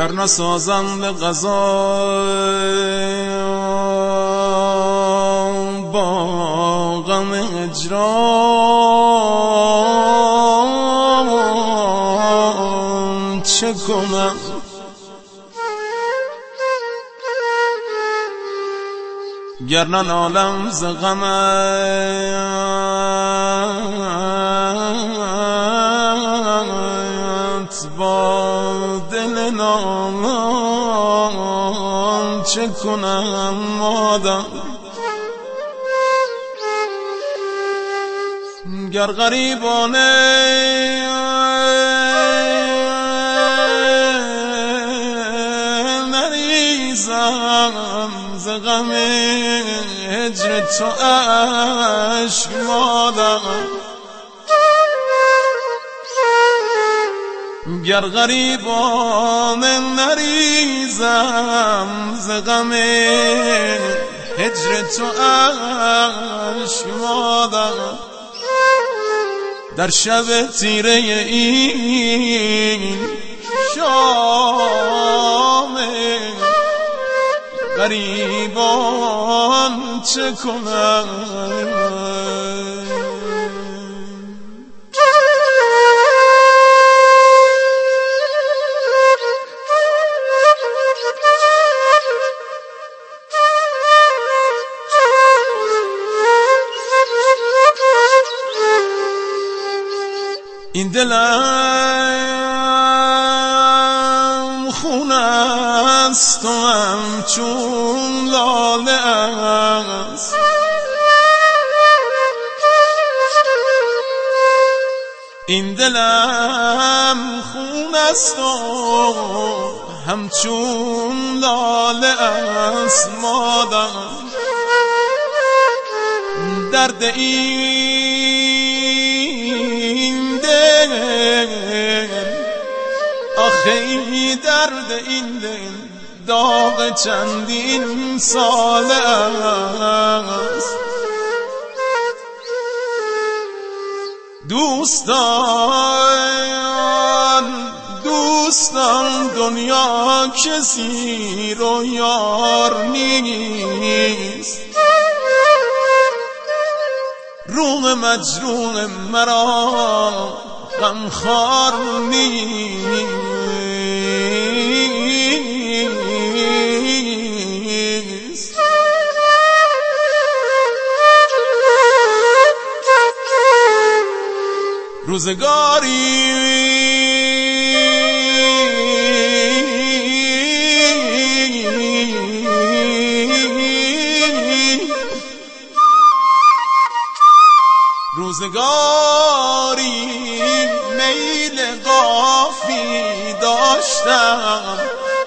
گر نسازم به قضا با غم هجران چه کنم؟ گر ننالم ز غمت با دل نالان چه کنم مادر؟ گر غریبانه نریزم ز غم هجر تو اشک مادر، گر غریبانه نریزم ز غم هجر تو اشک مادر، در شب تیره این شام غریبان چه کنم؟ این دلم خون است و همچون لاله است، این دلم خون است و همچون لاله است مادر، درد این دل آخه ای درد این دل داغ چندین ساله است، دوستان دنیا کسی رو یار نیست، روح مجروح مرا غمخوار نیست، روزگاری میل قافی داشتم،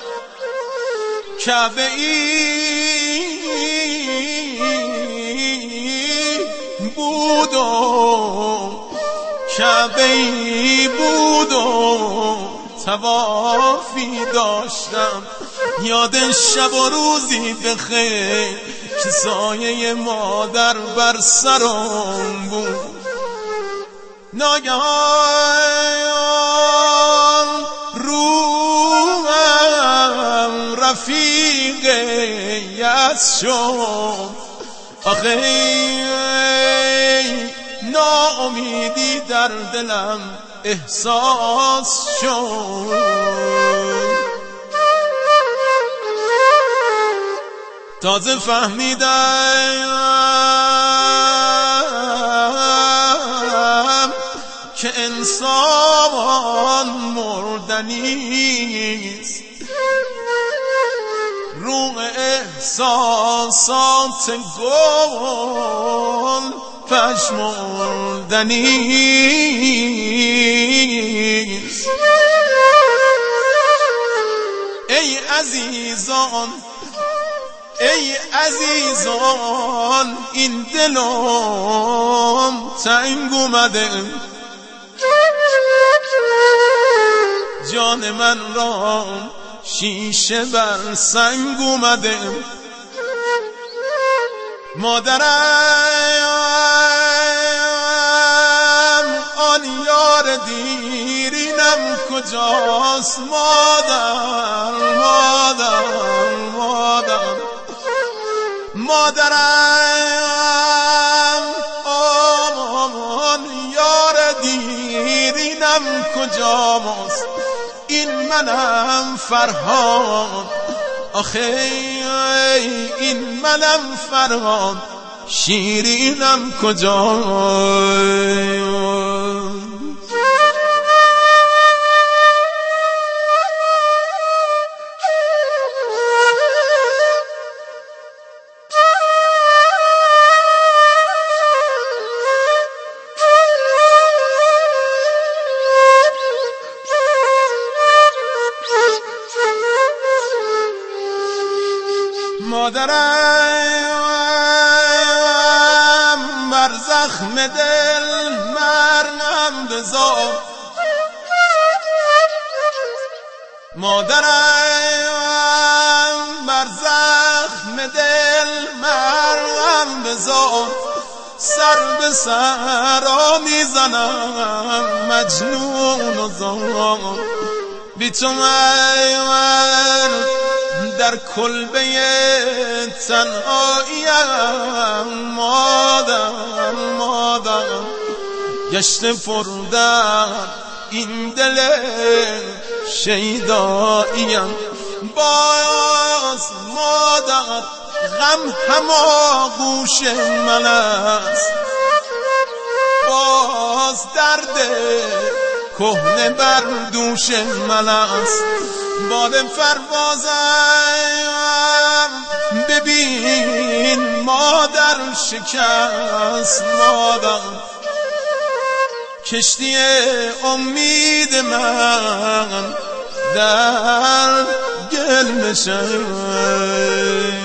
کعبه ای بود و طوافی داشتم، یاد شب و روزی بخیر که سایه مادر بر سرم بود، ناگهان روحم رفیق یأس شد، آخه ناامیدی در دلم احساس شد، تازه فهمیدم که انسان مردنیست، روح احساسات گل پژمردنیست. ای عزیزان این دلم تنگ اومده، جان من را شیشه بر سنگ اومده، مادرم آن یار دیرین شیرینم کجاست مادر مادر مادر مادرم آمان یار دیرینم کجاست این منم فرهاد آخه این منم فرهاد شیرینم کجاست مادرم بر زخم دل مرهم بزار مادرم بر زخم دل مرهم بزار سر به سر میزنم مجنون و زار بی تو من در کلبه تنهاییم مادر مادر گشته پردر این دل شیداییم باز مادر غم هماغوش من است باز درد کهنه بر دوش من است باد پروازم ببین مادر شکست مادر کشتی امید من در گل نشست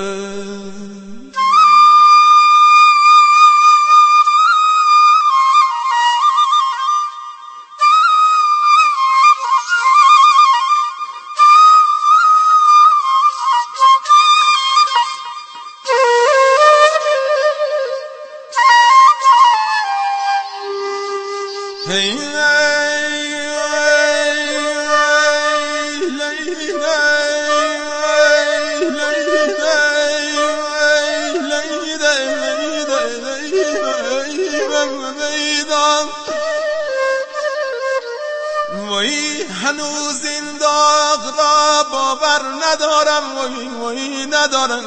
وای هنوز این داغ را باور ندارم وای ندارم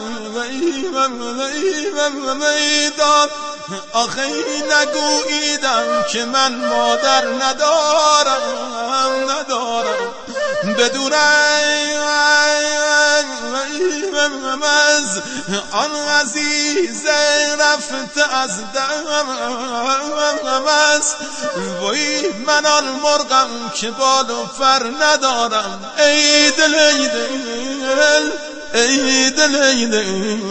میدان آخه نگوییدم که من مادر ندارم بدونم از آن عزیز رفته از دمم است وای من آن مرغم که بال و پر ندارم ای دل ای دل ای دل ای دل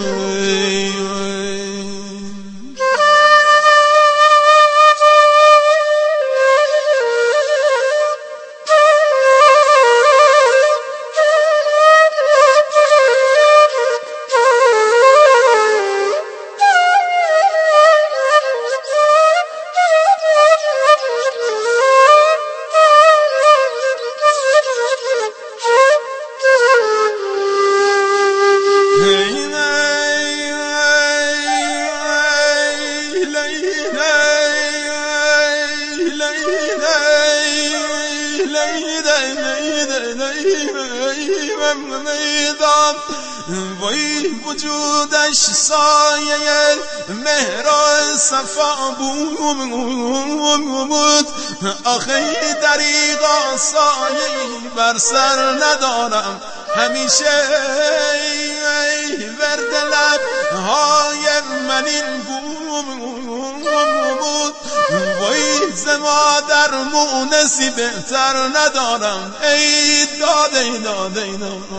میدان وای وجودش سایه مهر و صفا بود آخه دریغا سایه بر سر ندارم همیشه ورد لبهای من این بود وای ز مادر مونسی بهتر ندارم ای داده داده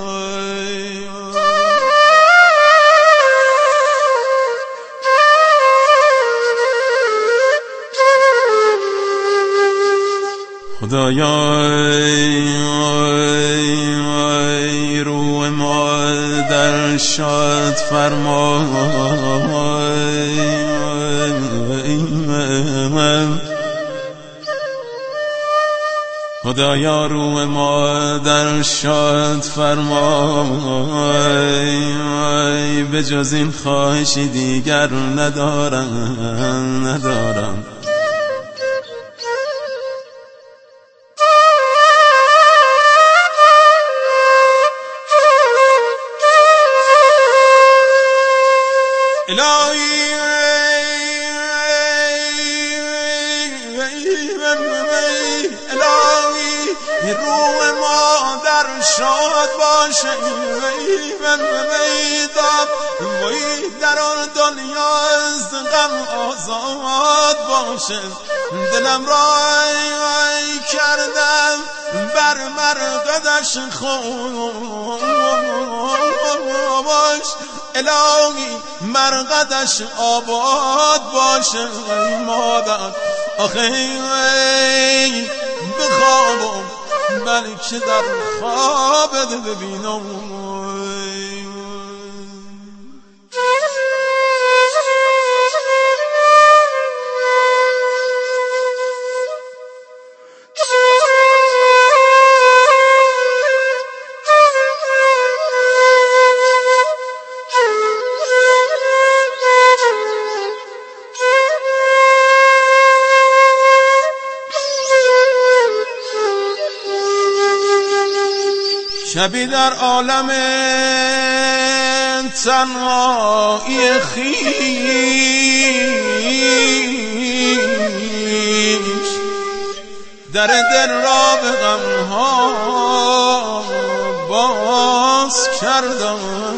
خدایا روح مادر شاد فرما خدایا روح مادر شاد فرمای، به جز این خواهشی دیگر ندارم. الهی روح مادر شاد باشه، در آن دنیا از غم آزاد باشه. دلم رای کردم بر مرقدش خوش، الهی مرقدش آباد باشه. مادر آخه بخوابم بلکه در خوابت ببینم. شبی در عالم تنهایی خویش، در دل را به غمها باز کردم.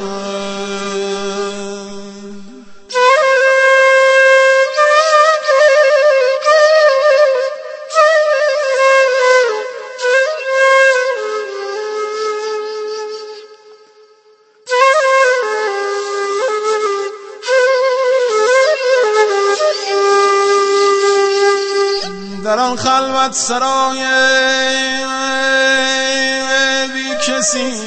در آن خلوت سرای بی کسی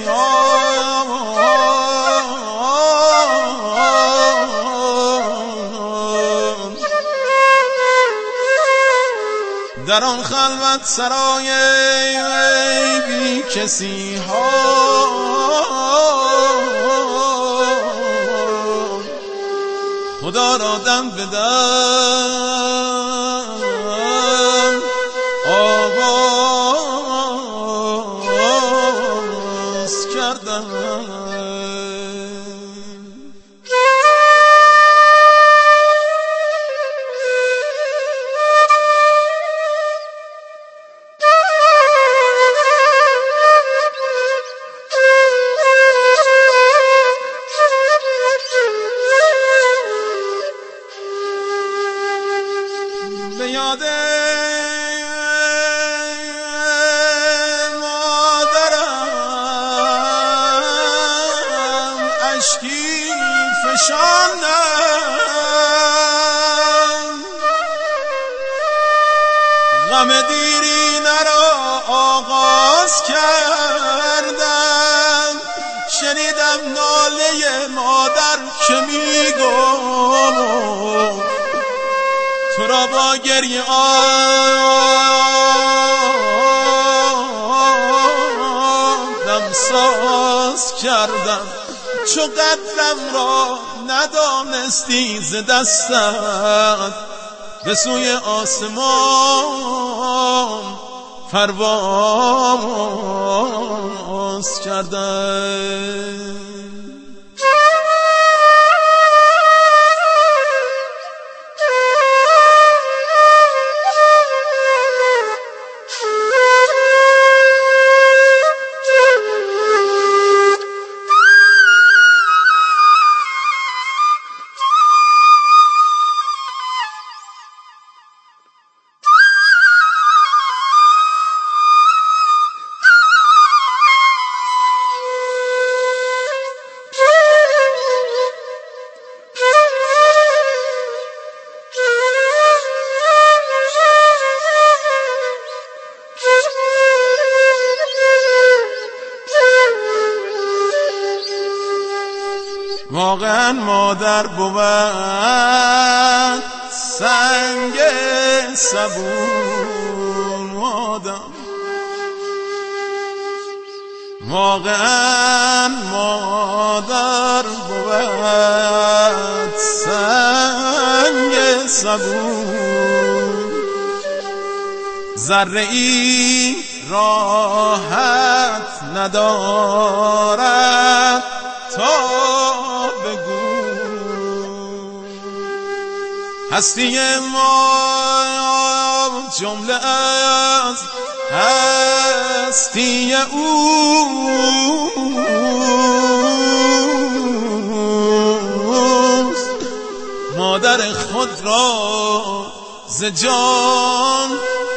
در آن خلوت سرای بی کسی خدا را دم به دم آواز کردم. به یاد مادرم اشکی فشاندم، غم دیرینه را آغاز کردم. شنیدم ناله مادر که میگم تو را با گریه دمساز کردم. چو قدرم را ندانستی ز دستت، به سوی آسمان پرواز کردم. واقعا مادر بود سنگ صبور آدم، واقعا مادر بود سنگ صبور، ذره ای راحت ندارد تا بگو. هستی ما جمله از هستی اوست، مادر خود را ز جان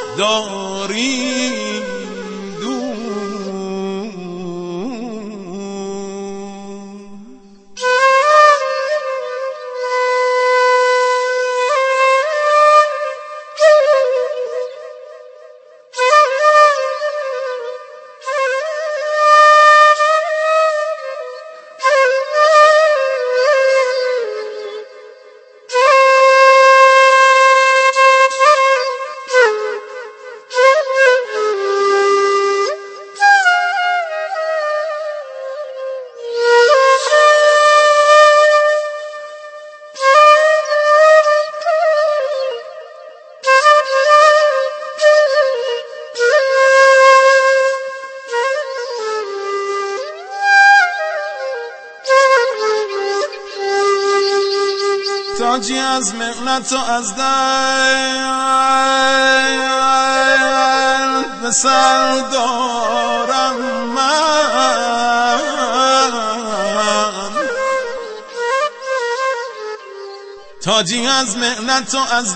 داریم دور. تاجی از مهنت و از درد به سر دارم من، تاجی از مهنت و از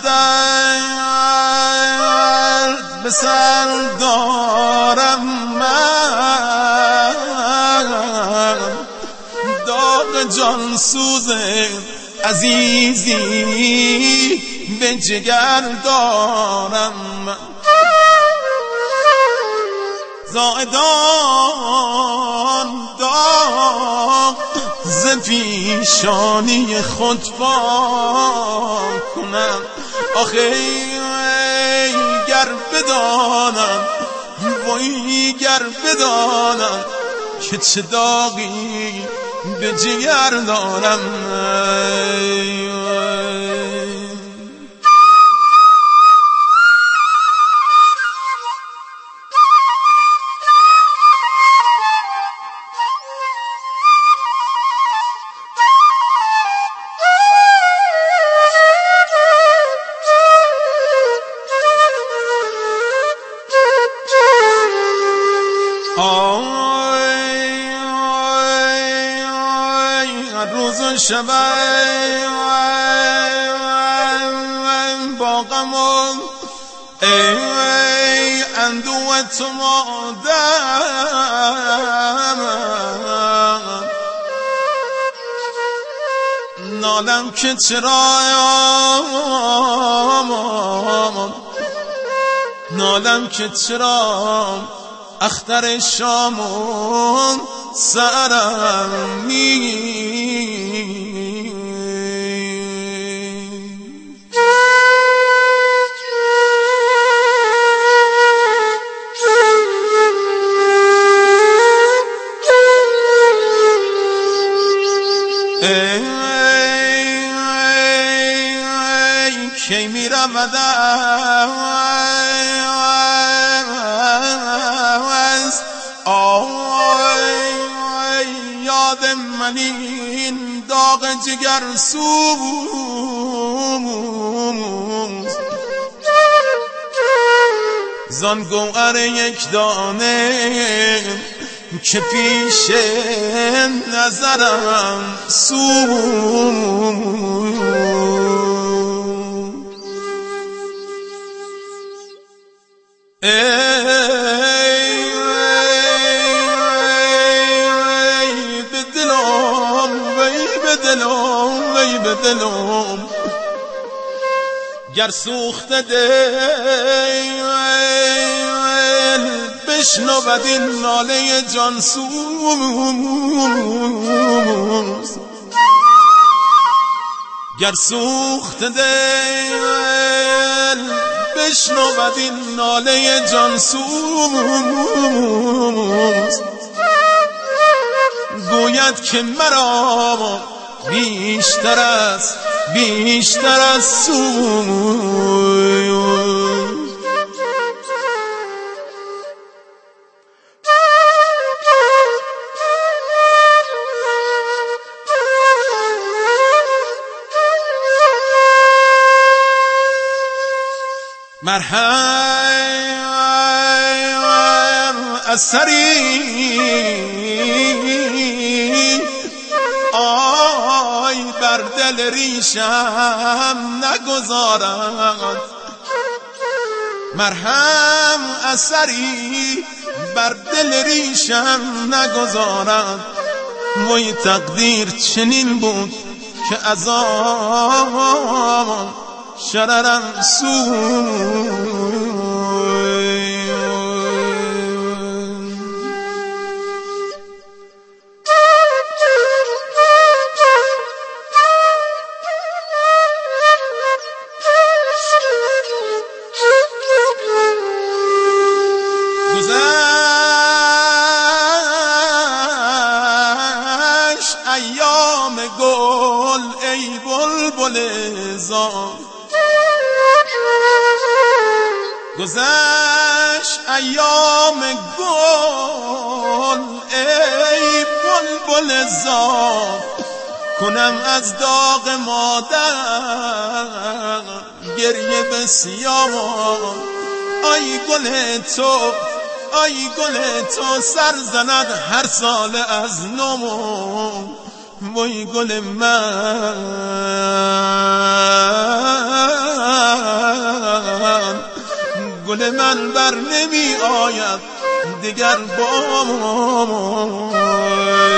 درد به سر دارم من، داغ جان سوزه عزیزی به جگر دارم، زائدان داغ ز پیشانی خود پاک کنم. آخه گر بدانم، وای گر بدانم که چه داغی به جگر دارم. روز و شب با غم و اندوه تو مادر، نالم که چرا، نالم که چرا اختر شامون سرم کی می رود یاد من این داغ جگر سوز، زان گوهر یک دانه که پیش نظرم سوز. وی به دلم گر سوخته دل بشنود این ناله جان سوز، گر سوخته دل بشنود این ناله جان سوز، گوید که مرا بیشتر از سوی مرهم اثری آی بر دل ریشم نگذارد، مرهم اثری بر دل ریشم نگذارد. وای تقدیر چنین بود که عذاب شررم سوی گذشت ایام گل ای بلبل زار، گذشت ایام گل ای بلبل زار. کنم از داغ مادر گریه بسیار. آی گل تو، آی گل تو سر زند هر سال از نو. وای گل من، گل من بر نمی آید دیگر بام.